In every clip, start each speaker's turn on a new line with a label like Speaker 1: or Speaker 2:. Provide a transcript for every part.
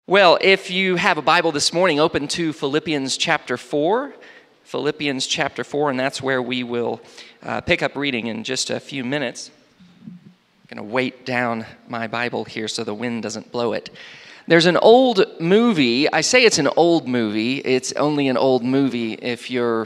Speaker 1: Well, if you have a Bible this morning, open to Philippians chapter 4. Philippians chapter 4, and that's where we will pick up reading in just a few minutes. I'm going to weight down my Bible here so the wind doesn't blow it. There's an old movie. I say it's an old movie. It's only an old movie if you're,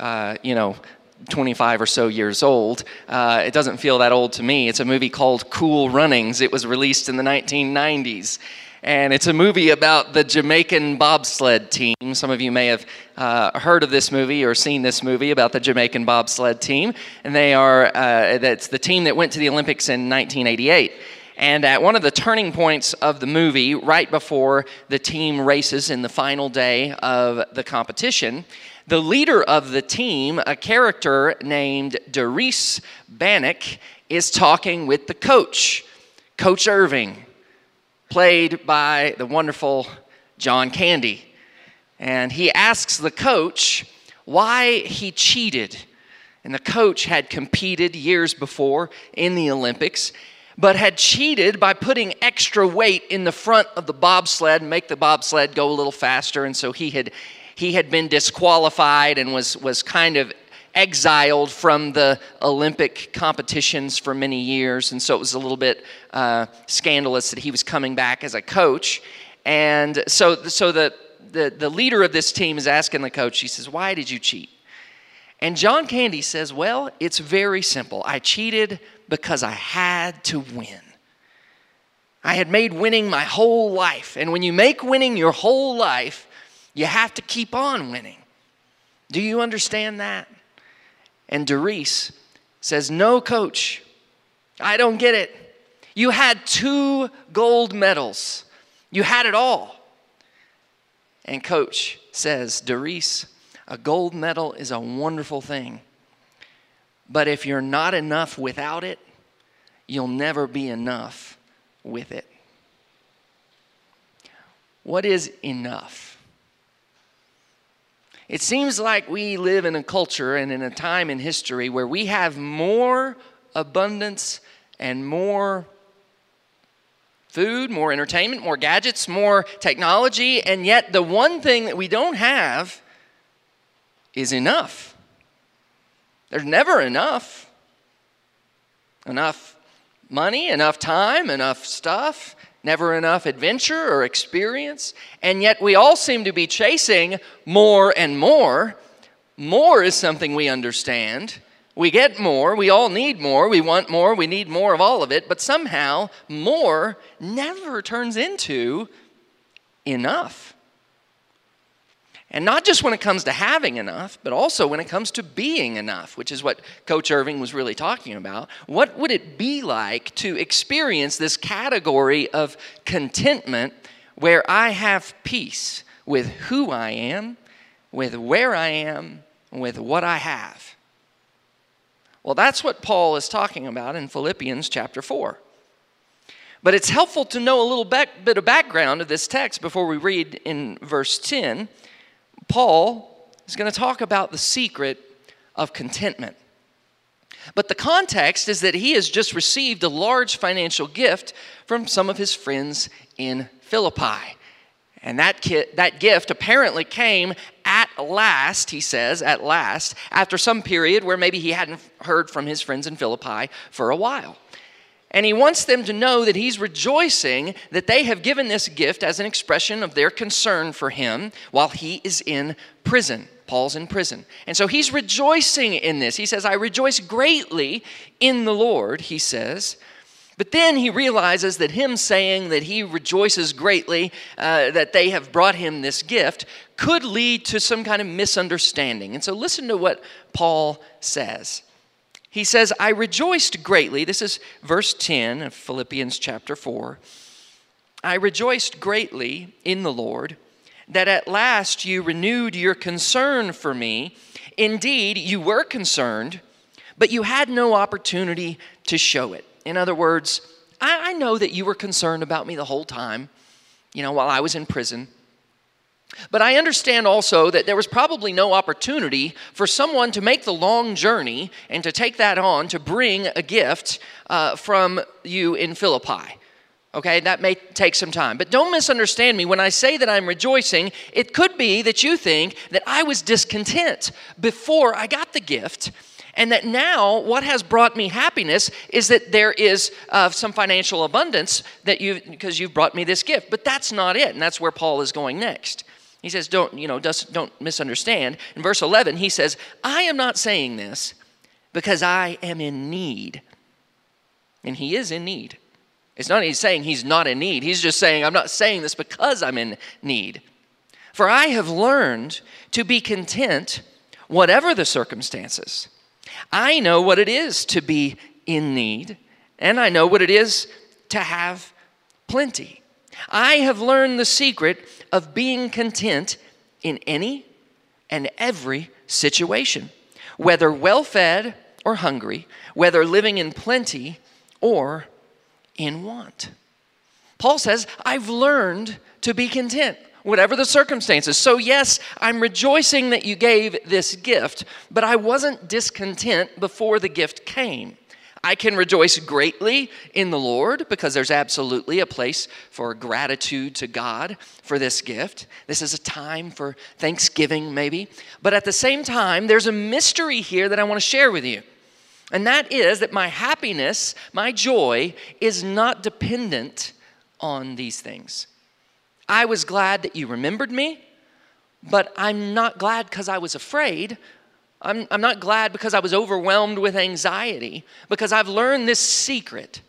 Speaker 1: 25 or so years old. It doesn't feel that old to me. It's a movie called Cool Runnings. It was released in the 1990s. And it's a movie about the Jamaican bobsled team. Some of you may have heard of this movie or seen this movie about the Jamaican bobsled team. And that's the team that went to the Olympics in 1988. And at one of the turning points of the movie, right before the team races in the final day of the competition, the leader of the team, a character named Derice Bannock, is talking with the coach, Coach Irving, played by the wonderful John Candy. And he asks the coach why he cheated. And the coach had competed years before in the Olympics, but had cheated by putting extra weight in the front of the bobsled and make the bobsled go a little faster. And so he had been disqualified and was kind of exiled from the Olympic competitions for many years, and so it was a little bit scandalous that he was coming back as a coach. And so the leader of this team is asking the coach, he says, "Why did you cheat?" And John Candy says, "Well, it's very simple. I cheated because I had to win. I had made winning my whole life, and when you make winning your whole life, you have to keep on winning. Do you understand that?" And Derice says, "No, coach, I don't get it. You had 2 gold medals. You had it all." And coach says, "Derice, a gold medal is a wonderful thing. But if you're not enough without it, you'll never be enough with it." What is enough? It seems like we live in a culture and in a time in history where we have more abundance and more food, more entertainment, more gadgets, more technology, and yet the one thing that we don't have is enough. There's never enough. Enough money, enough time, enough stuff. Never enough adventure or experience. And yet we all seem to be chasing more and more. More is something we understand. We get more. We all need more. We want more. We need more of all of it. But somehow more never turns into enough. And not just when it comes to having enough, but also when it comes to being enough, which is what Coach Irving was really talking about. What would it be like to experience this category of contentment where I have peace with who I am, with where I am, with what I have? Well, that's what Paul is talking about in Philippians chapter 4. But it's helpful to know a little bit of background of this text before we read in verse 10. Paul is going to talk about the secret of contentment. But the context is that he has just received a large financial gift from some of his friends in Philippi. And that gift apparently came at last, he says, at last, after some period where maybe he hadn't heard from his friends in Philippi for a while. And he wants them to know that he's rejoicing that they have given this gift as an expression of their concern for him while he is in prison. Paul's in prison. And so he's rejoicing in this. He says, "I rejoice greatly in the Lord," he says. But then he realizes that him saying that he rejoices greatly that they have brought him this gift could lead to some kind of misunderstanding. And so listen to what Paul says. He says, "I rejoiced greatly." This is verse 10 of Philippians chapter 4. "I rejoiced greatly in the Lord that at last you renewed your concern for me. Indeed, you were concerned, but you had no opportunity to show it." In other words, I know that you were concerned about me the whole time, while I was in prison. But I understand also that there was probably no opportunity for someone to make the long journey and to take that on to bring a gift from you in Philippi. Okay, that may take some time. But don't misunderstand me. When I say that I'm rejoicing, it could be that you think that I was discontent before I got the gift, and that now what has brought me happiness is that there is some financial abundance because you've brought me this gift. But that's not it, and that's where Paul is going next. He says, don't misunderstand. In verse 11, he says, I am not saying this because I am in need. And he is in need. It's not he's saying he's not in need. He's just saying, I'm not saying this because I'm in need. For I have learned to be content whatever the circumstances. I know what it is to be in need, and I know what it is to have plenty. I have learned the secret of being content in any and every situation, whether well-fed or hungry, whether living in plenty or in want. Paul says, I've learned to be content, whatever the circumstances. So yes, I'm rejoicing that you gave this gift, but I wasn't discontent before the gift came. I can rejoice greatly in the Lord because there's absolutely a place for gratitude to God for this gift. This is a time for thanksgiving maybe. But at the same time, there's a mystery here that I want to share with you. And that is that my happiness, my joy, is not dependent on these things. I was glad that you remembered me, but I'm not glad because I was afraid. I'm not glad because I was overwhelmed with anxiety, because I've learned this secret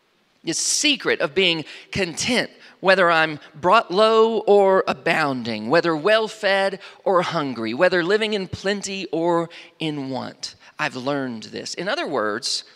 Speaker 1: of being content, whether I'm brought low or abounding, whether well-fed or hungry, whether living in plenty or in want. I've learned this. In other words,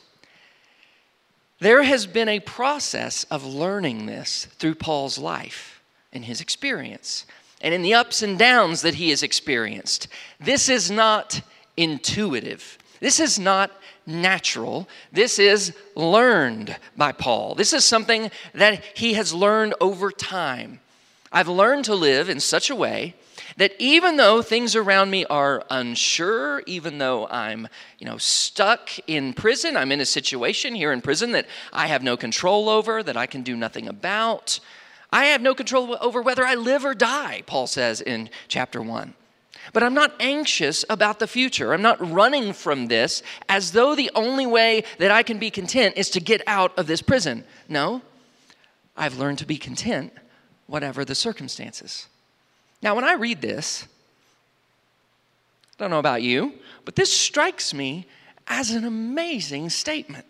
Speaker 1: there has been a process of learning this through Paul's life and his experience, and in the ups and downs that he has experienced. This is not intuitive. This is not natural. This is learned by Paul. This is something that he has learned over time. I've learned to live in such a way that even though things around me are unsure, even though I'm, stuck in prison, I'm in a situation here in prison that I have no control over, that I can do nothing about. I have no control over whether I live or die, Paul says in chapter 1. But I'm not anxious about the future. I'm not running from this as though the only way that I can be content is to get out of this prison. No, I've learned to be content whatever the circumstances. Now, when I read this, I don't know about you, but this strikes me as an amazing statement.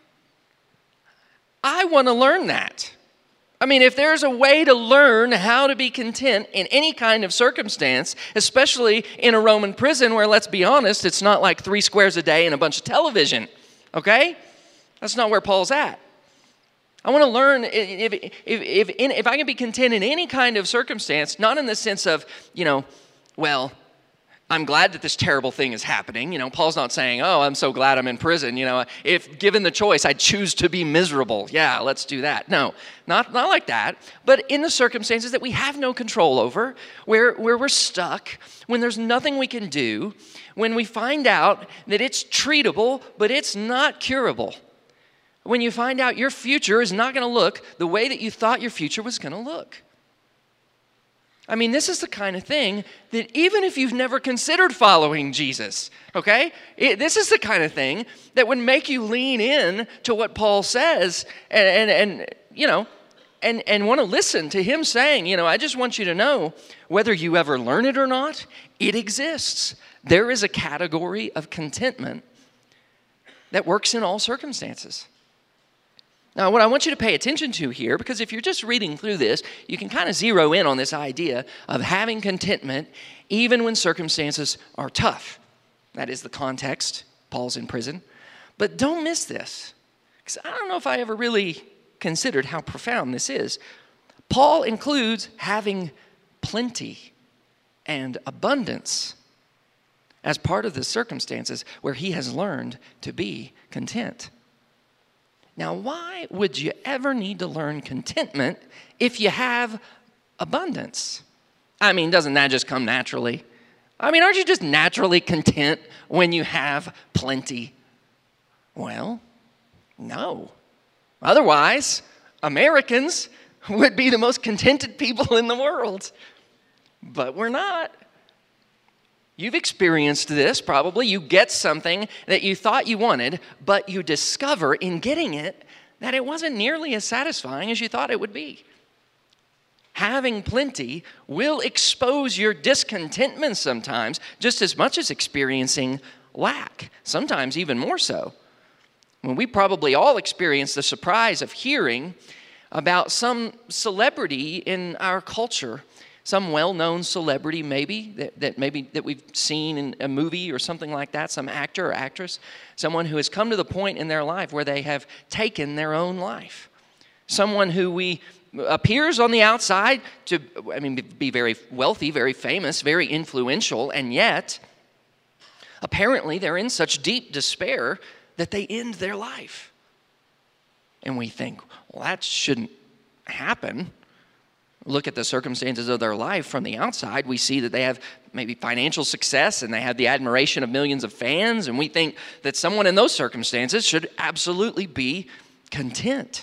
Speaker 1: I want to learn that. I mean, if there's a way to learn how to be content in any kind of circumstance, especially in a Roman prison where, let's be honest, it's not like 3 squares a day and a bunch of television, okay? That's not where Paul's at. I want to learn if I can be content in any kind of circumstance, not in the sense of, I'm glad that this terrible thing is happening. Paul's not saying, oh, I'm so glad I'm in prison. If given the choice, I'd choose to be miserable. Yeah, let's do that. No, not like that. But in the circumstances that we have no control over, where we're stuck, when there's nothing we can do, when we find out that it's treatable, but it's not curable. When you find out your future is not going to look the way that you thought your future was going to look. I mean, this is the kind of thing that even if you've never considered following Jesus, okay? This is the kind of thing that would make you lean in to what Paul says and want to listen to him saying, I just want you to know, whether you ever learn it or not, it exists. There is a category of contentment that works in all circumstances. Now, what I want you to pay attention to here, because if you're just reading through this, you can kind of zero in on this idea of having contentment even when circumstances are tough. That is the context. Paul's in prison. But don't miss this, because I don't know if I ever really considered how profound this is. Paul includes having plenty and abundance as part of the circumstances where he has learned to be content. Now, why would you ever need to learn contentment if you have abundance? I mean, doesn't that just come naturally? I mean, aren't you just naturally content when you have plenty? Well, no. Otherwise, Americans would be the most contented people in the world. But we're not. You've experienced this probably. You get something that you thought you wanted, but you discover in getting it that it wasn't nearly as satisfying as you thought it would be. Having plenty will expose your discontentment sometimes, just as much as experiencing lack, sometimes even more so. When we probably all experience the surprise of hearing about some celebrity in our culture, some well-known celebrity maybe that we've seen in a movie or something like that, some actor or actress, someone who has come to the point in their life where they have taken their own life. Someone who appears on the outside to, be very wealthy, very famous, very influential, and yet apparently they're in such deep despair that they end their life. And we think, well, that shouldn't happen. Look at the circumstances of their life from the outside. We see that they have maybe financial success and they have the admiration of millions of fans, and we think that someone in those circumstances should absolutely be content.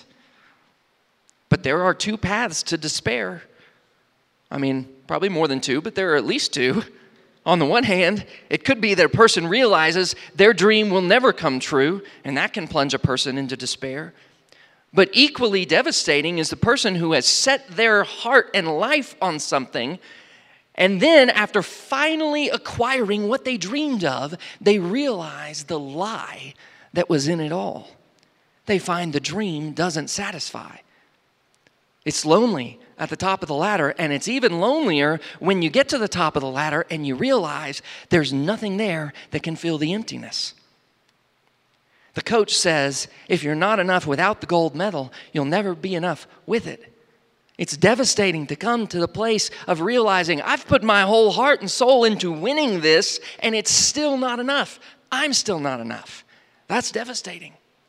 Speaker 1: But there are two paths to despair. Probably more than two, but there are at least two. On the one hand, it could be that a person realizes their dream will never come true, and that can plunge a person into despair. But equally devastating is the person who has set their heart and life on something, and then after finally acquiring what they dreamed of, they realize the lie that was in it all. They find the dream doesn't satisfy. It's lonely at the top of the ladder, and it's even lonelier when you get to the top of the ladder and you realize there's nothing there that can fill the emptiness. The coach says, if you're not enough without the gold medal, you'll never be enough with it. It's devastating to come to the place of realizing I've put my whole heart and soul into winning this, and it's still not enough. I'm still not enough. That's devastating.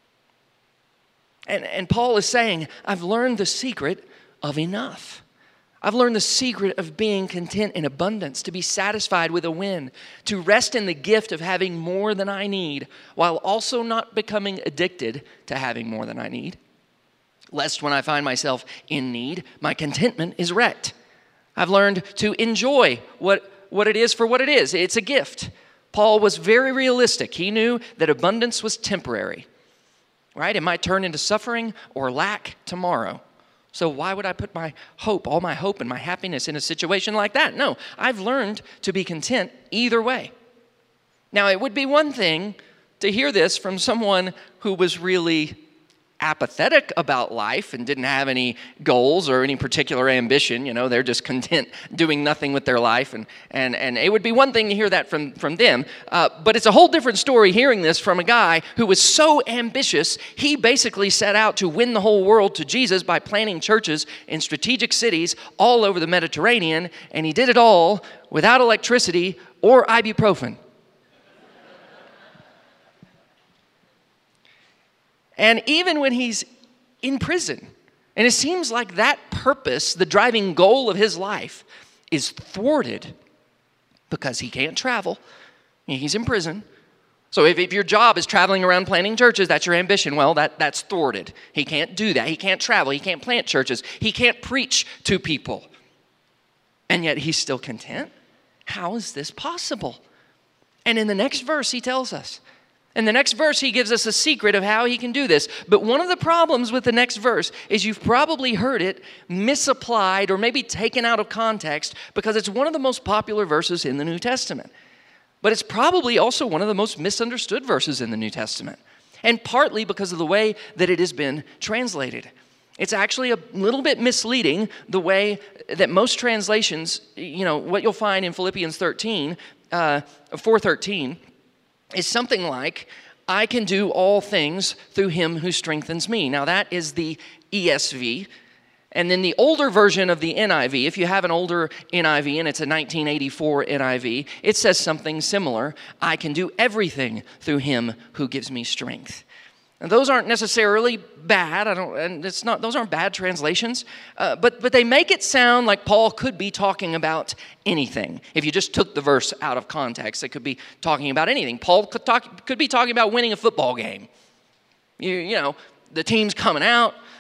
Speaker 1: And Paul is saying, I've learned the secret of enough. I've learned the secret of being content in abundance, to be satisfied with a win, to rest in the gift of having more than I need, while also not becoming addicted to having more than I need. Lest when I find myself in need, my contentment is wrecked. I've learned to enjoy what it is for what it is. It's a gift. Paul was very realistic. He knew that abundance was temporary. Right? It might turn into suffering or lack tomorrow. So why would I put all my hope and my happiness in a situation like that? No, I've learned to be content either way. Now, it would be one thing to hear this from someone who was really apathetic about life and didn't have any goals or any particular ambition. They're just content doing nothing with their life. And it would be one thing to hear that from them. But it's a whole different story hearing this from a guy who was so ambitious, he basically set out to win the whole world to Jesus by planting churches in strategic cities all over the Mediterranean. And he did it all without electricity or ibuprofen. And even when he's in prison, and it seems like that purpose, the driving goal of his life, is thwarted because he can't travel. He's in prison. So if your job is traveling around planting churches, that's your ambition, well, that's thwarted. He can't do that. He can't travel. He can't plant churches. He can't preach to people. And yet he's still content? How is this possible? And in the next verse, he tells us. In the next verse, he gives us a secret of how he can do this. But one of the problems with the next verse is you've probably heard it misapplied or maybe taken out of context because it's one of the most popular verses in the New Testament. But it's probably also one of the most misunderstood verses in the New Testament. And partly because of the way that it has been translated. It's actually a little bit misleading the way that most translations, what you'll find in Philippians 4:13, is something like, I can do all things through him who strengthens me. Now that is the ESV. And then the older version of the NIV, if you have an older NIV and it's a 1984 NIV, it says something similar. I can do everything through him who gives me strength. And those aren't necessarily bad. Those aren't bad translations, but they make it sound like Paul could be talking about anything. If you just took the verse out of context, it could be talking about anything. Paul could be talking about winning a football game. The team's coming out.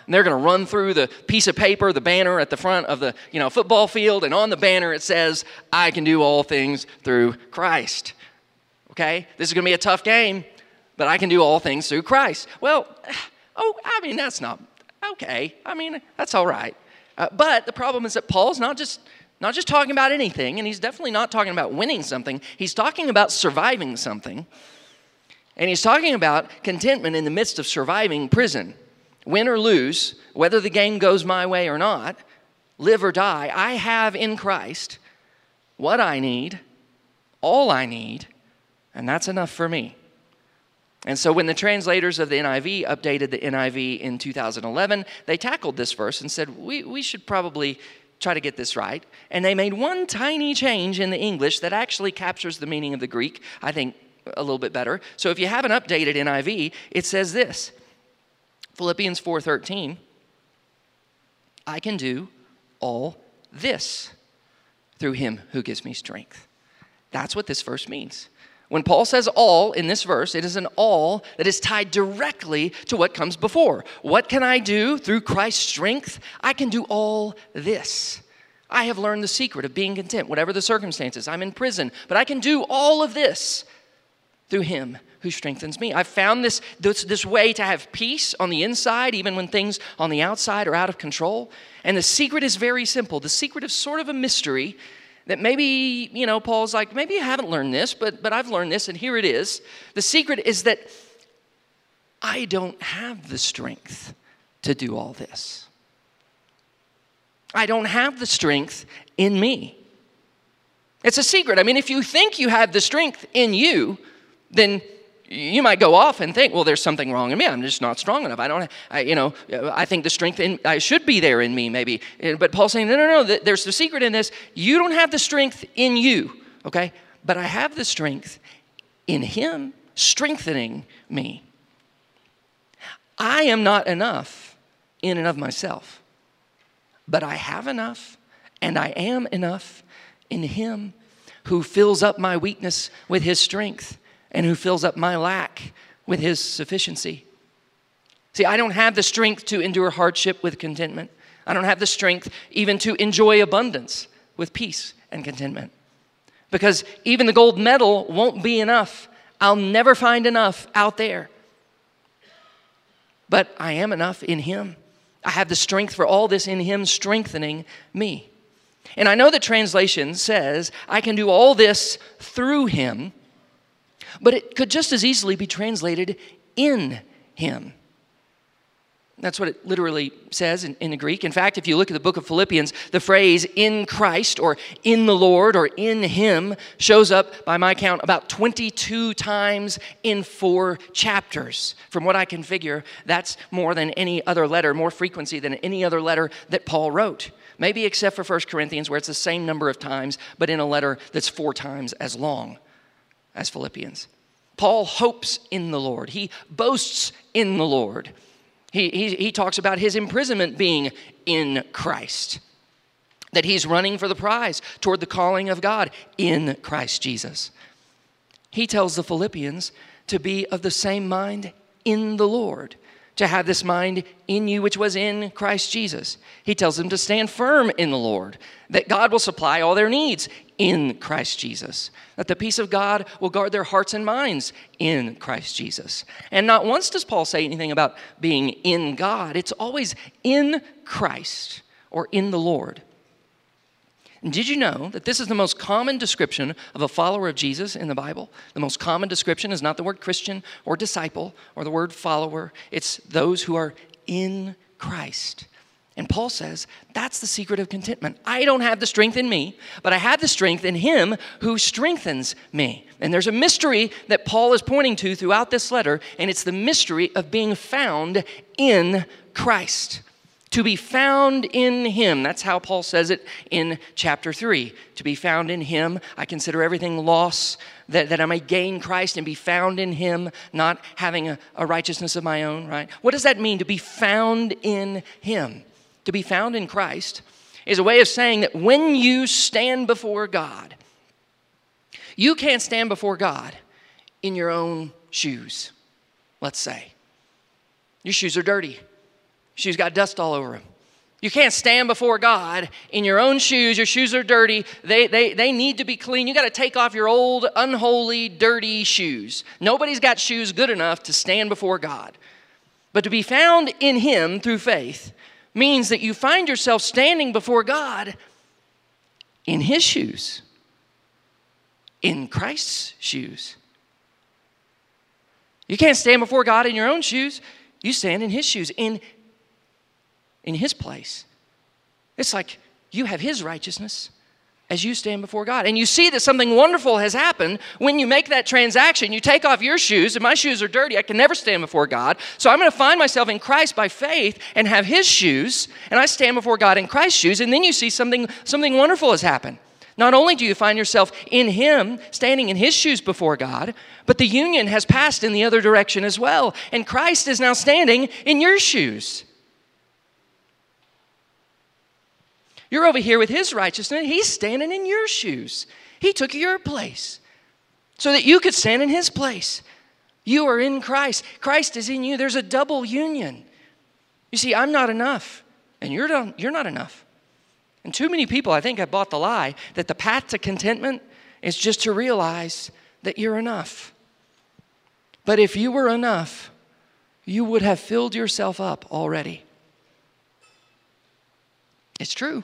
Speaker 1: and they're going to run through the piece of paper, the banner at the front of the football field, and on the banner it says, I can do all things through Christ. Okay? This is going to be a tough game, but I can do all things through Christ. Well, that's not okay. That's all right. But the problem is that Paul's not just talking about anything, and he's definitely not talking about winning something. He's talking about surviving something. And he's talking about contentment in the midst of surviving prison. Win or lose, whether the game goes my way or not, live or die, I have in Christ what I need, all I need, and that's enough for me. And so when the translators of the NIV updated the NIV in 2011, they tackled this verse and said, we should probably try to get this right. And they made one tiny change in the English that actually captures the meaning of the Greek, I think, a little bit better. So if you have an updated NIV, it says this, Philippians 4:13, I can do all this through him who gives me strength. That's what this verse means. When Paul says all in this verse, it is an all that is tied directly to what comes before. What can I do through Christ's strength? I can do all this. I have learned the secret of being content, whatever the circumstances. I'm in prison, but I can do all of this through him who strengthens me. I've found this way to have peace on the inside, even when things on the outside are out of control. And the secret is very simple. The secret is sort of a mystery that maybe, Paul's like, maybe you haven't learned this, but I've learned this, and here it is. The secret is that I don't have the strength to do all this. I don't have the strength in me. It's a secret. If you think you have the strength in you, then you might go off and think, well, there's something wrong in me. I'm just not strong enough. I think the strength I should be there in me, maybe. But Paul's saying, no. There's the secret in this. You don't have the strength in you, okay? But I have the strength in him strengthening me. I am not enough in and of myself, but I have enough, and I am enough in him who fills up my weakness with his strength, and who fills up my lack with his sufficiency. See, I don't have the strength to endure hardship with contentment. I don't have the strength even to enjoy abundance with peace and contentment. Because even the gold medal won't be enough. I'll never find enough out there. But I am enough in him. I have the strength for all this in him strengthening me. And I know that translation says, I can do all this through him. But it could just as easily be translated in him. That's what it literally says in the Greek. In fact, if you look at the book of Philippians, the phrase in Christ or in the Lord or in him shows up, by my count, about 22 times in 4 chapters. From what I can figure, that's more than any other letter, more frequency than any other letter that Paul wrote. Maybe except for 1 Corinthians, where it's the same number of times, but in a letter that's 4 times as long as Philippians. Paul hopes in the Lord. He boasts in the Lord. He talks about his imprisonment being in Christ, that he's running for the prize toward the calling of God in Christ Jesus. He tells the Philippians to be of the same mind in the Lord, to have this mind in you which was in Christ Jesus. He tells them to stand firm in the Lord, that God will supply all their needs in Christ Jesus, that the peace of God will guard their hearts and minds in Christ Jesus. And not once does Paul say anything about being in God. It's always in Christ or in the Lord. And did you know that this is the most common description of a follower of Jesus in the Bible? The most common description is not the word Christian or disciple or the word follower. It's those who are in Christ. And Paul says, that's the secret of contentment. I don't have the strength in me, but I have the strength in him who strengthens me. And there's a mystery that Paul is pointing to throughout this letter, and it's the mystery of being found in Christ. To be found in him. That's how Paul says it in chapter 3. To be found in him, I consider everything loss, that I may gain Christ and be found in him, not having a righteousness of my own, right? What does that mean, to be found in him? To be found in Christ is a way of saying that when you stand before God, you can't stand before God in your own shoes, let's say. Your shoes are dirty. Shoes got dust all over them. You can't stand before God in your own shoes. Your shoes are dirty. They need to be clean. You got to take off your old, unholy, dirty shoes. Nobody's got shoes good enough to stand before God. But to be found in Him through faith means that you find yourself standing before God in His shoes, in Christ's shoes. You can't stand before God in your own shoes. You stand in His shoes, in His place. It's like you have His righteousness as you stand before God. And you see that something wonderful has happened when you make that transaction. You take off your shoes, and my shoes are dirty. I can never stand before God. So I'm going to find myself in Christ by faith and have His shoes, and I stand before God in Christ's shoes, and then you see something wonderful has happened. Not only do you find yourself in Him, standing in His shoes before God, but the union has passed in the other direction as well. And Christ is now standing in your shoes. You're over here with His righteousness. He's standing in your shoes. He took your place so that you could stand in His place. You are in Christ. Christ is in you. There's a double union. You see, I'm not enough, and you're not enough. And too many people, I think, have bought the lie that the path to contentment is just to realize that you're enough. But if you were enough, you would have filled yourself up already. It's true.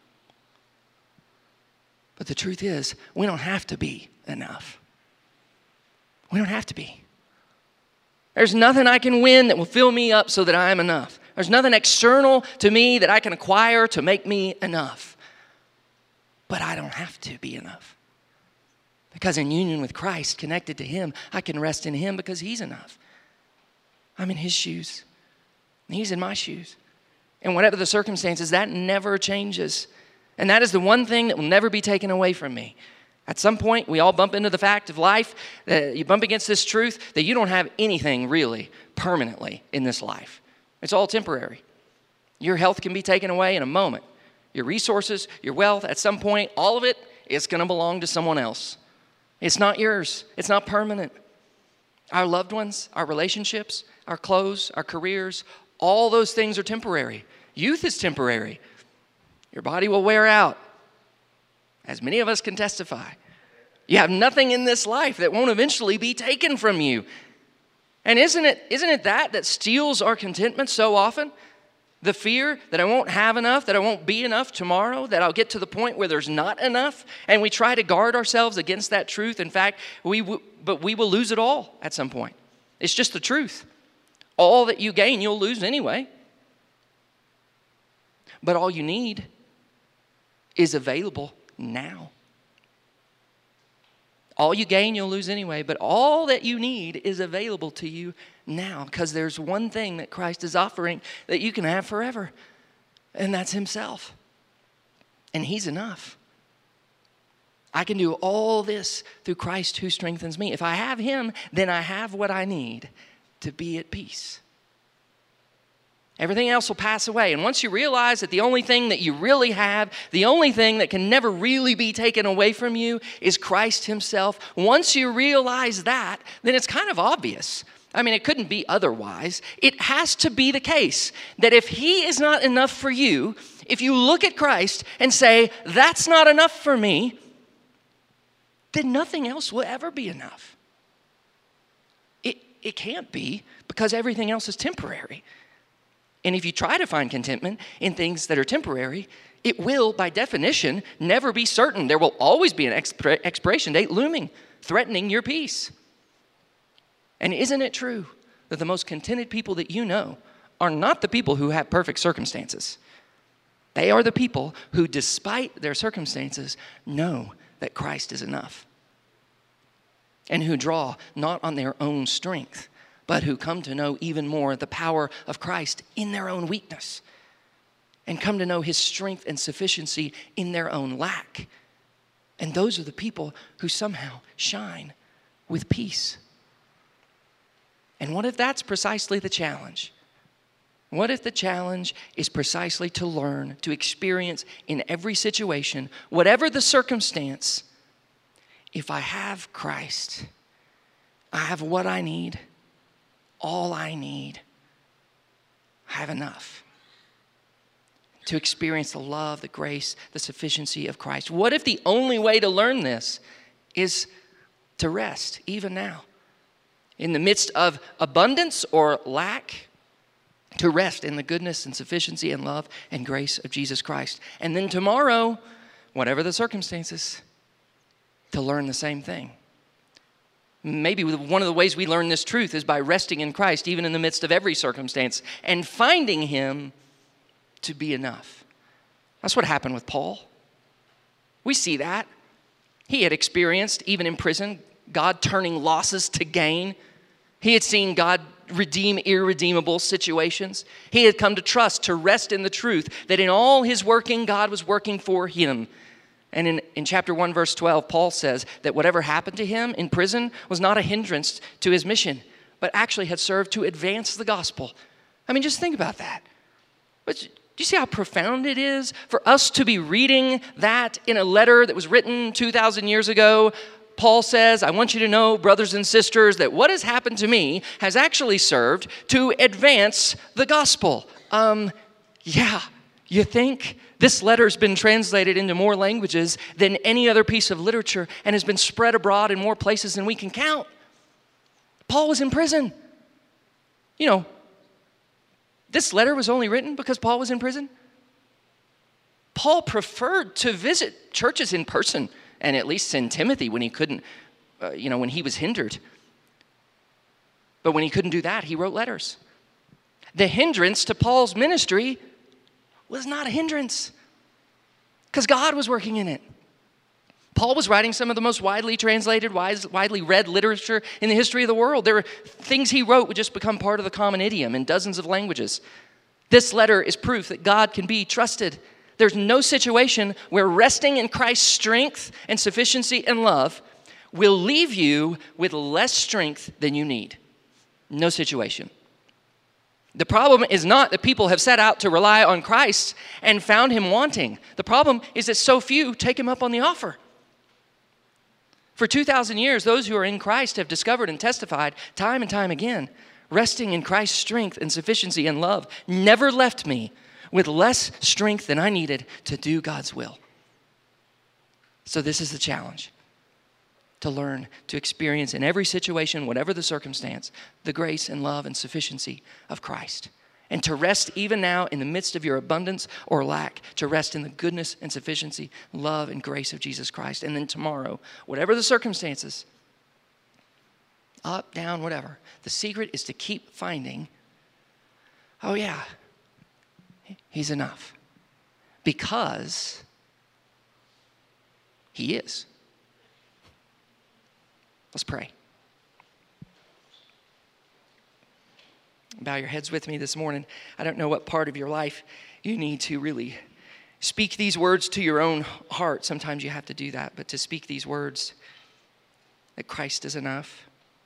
Speaker 1: But the truth is, we don't have to be enough. We don't have to be. There's nothing I can win that will fill me up so that I'm enough. There's nothing external to me that I can acquire to make me enough. But I don't have to be enough. Because in union with Christ, connected to Him, I can rest in Him because He's enough. I'm in His shoes. And He's in my shoes. And whatever the circumstances, that never changes. And that is the one thing that will never be taken away from me. At some point, we all bump into the fact of life, that you bump against this truth that you don't have anything really permanently in this life. It's all temporary. Your health can be taken away in a moment. Your resources, your wealth, at some point, all of it is going to belong to someone else. It's not yours. It's not permanent. Our loved ones, our relationships, our clothes, our careers, all those things are temporary. Youth is temporary. Your body will wear out, as many of us can testify. You have nothing in this life that won't eventually be taken from you. And isn't it that steals our contentment so often? The fear that I won't have enough, that I won't be enough tomorrow, that I'll get to the point where there's not enough, and we try to guard ourselves against that truth. In fact, we will lose it all at some point. It's just the truth. All that you gain, you'll lose anyway. But all you need is available now. All you gain, you'll lose anyway, but all that you need is available to you now, because there's one thing that Christ is offering that you can have forever, and that's Himself. And He's enough. I can do all this through Christ who strengthens me. If I have Him, then I have what I need to be at peace. Everything else will pass away. And once you realize that the only thing that you really have, the only thing that can never really be taken away from you is Christ Himself, once you realize that, then it's kind of obvious. I mean, it couldn't be otherwise. It has to be the case that if He is not enough for you, if you look at Christ and say, that's not enough for me, then nothing else will ever be enough. It can't be, because everything else is temporary. And if you try to find contentment in things that are temporary, it will, by definition, never be certain. There will always be an expiration date looming, threatening your peace. And isn't it true that the most contented people that you know are not the people who have perfect circumstances? They are the people who, despite their circumstances, know that Christ is enough. And who draw not on their own strength, but who come to know even more the power of Christ in their own weakness, and come to know His strength and sufficiency in their own lack. And those are the people who somehow shine with peace. And what if that's precisely the challenge? What if the challenge is precisely to learn, to experience in every situation, whatever the circumstance, if I have Christ, I have what I need, all I need. I have enough. To experience the love, the grace, the sufficiency of Christ. What if the only way to learn this is to rest, even now? In the midst of abundance or lack, to rest in the goodness and sufficiency and love and grace of Jesus Christ. And then tomorrow, whatever the circumstances, to learn the same thing. Maybe one of the ways we learn this truth is by resting in Christ, even in the midst of every circumstance, and finding Him to be enough. That's what happened with Paul. We see that. He had experienced, even in prison, God turning losses to gain. He had seen God redeem irredeemable situations. He had come to trust, to rest in the truth that in all his working, God was working for him. And in chapter 1, verse 12, Paul says that whatever happened to him in prison was not a hindrance to his mission, but actually had served to advance the gospel. I mean, just think about that. But do you see how profound it is for us to be reading that in a letter that was written 2,000 years ago? Paul says, I want you to know, brothers and sisters, that what has happened to me has actually served to advance the gospel. Yeah, you think? This letter's been translated into more languages than any other piece of literature and has been spread abroad in more places than we can count. Paul was in prison. You know, this letter was only written because Paul was in prison. Paul preferred to visit churches in person and at least send Timothy when he couldn't, when he was hindered. But when he couldn't do that, he wrote letters. The hindrance to Paul's ministry was not a hindrance because God was working in it. Paul was writing some of the most widely translated, widely read literature in the history of the world. There were things he wrote would just become part of the common idiom in dozens of languages. This letter is proof that God can be trusted. There's no situation where resting in Christ's strength and sufficiency and love will leave you with less strength than you need. No situation. The problem is not that people have set out to rely on Christ and found him wanting. The problem is that so few take him up on the offer. For 2,000 years, those who are in Christ have discovered and testified time and time again, resting in Christ's strength and sufficiency and love never left me with less strength than I needed to do God's will. So this is the challenge. To learn, to experience in every situation, whatever the circumstance, the grace and love and sufficiency of Christ. And to rest even now in the midst of your abundance or lack, to rest in the goodness and sufficiency, love and grace of Jesus Christ. And then tomorrow, whatever the circumstances, up, down, whatever, the secret is to keep finding, oh yeah, he's enough. Because he is. Let's pray. Bow your heads with me this morning. I don't know what part of your life you need to really speak these words to your own heart. Sometimes you have to do that, but to speak these words that Christ is enough.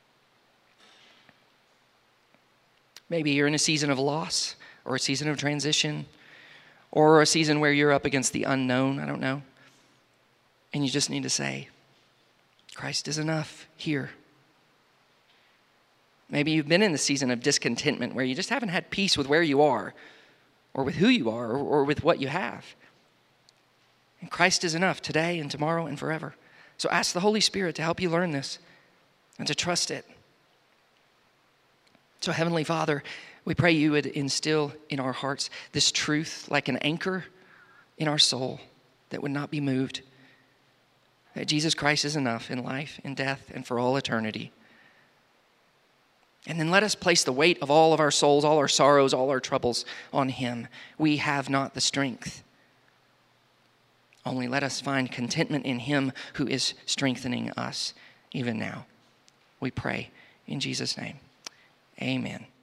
Speaker 1: Maybe you're in a season of loss or a season of transition or a season where you're up against the unknown. I don't know. And you just need to say, Christ is enough here. Maybe you've been in the season of discontentment where you just haven't had peace with where you are or with who you are or with what you have. And Christ is enough today and tomorrow and forever. So ask the Holy Spirit to help you learn this and to trust it. So Heavenly Father, we pray you would instill in our hearts this truth like an anchor in our soul that would not be moved. That Jesus Christ is enough in life, in death, and for all eternity. And then let us place the weight of all of our souls, all our sorrows, all our troubles on him. We have not the strength. Only let us find contentment in him who is strengthening us even now. We pray in Jesus' name. Amen.